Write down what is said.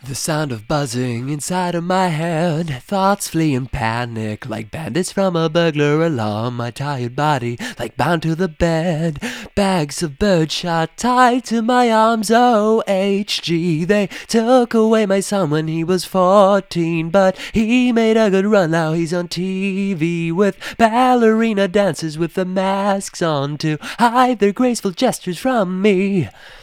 The sound of buzzing inside of my head, thoughts flee in panic like bandits from a burglar alarm. My tired body like bound to the bed, bags of birdshot tied to my arms. OHG, they took away my son when he was 14, but he made a good run. Now he's on TV with ballerina dancers with the masks on to hide their graceful gestures from me.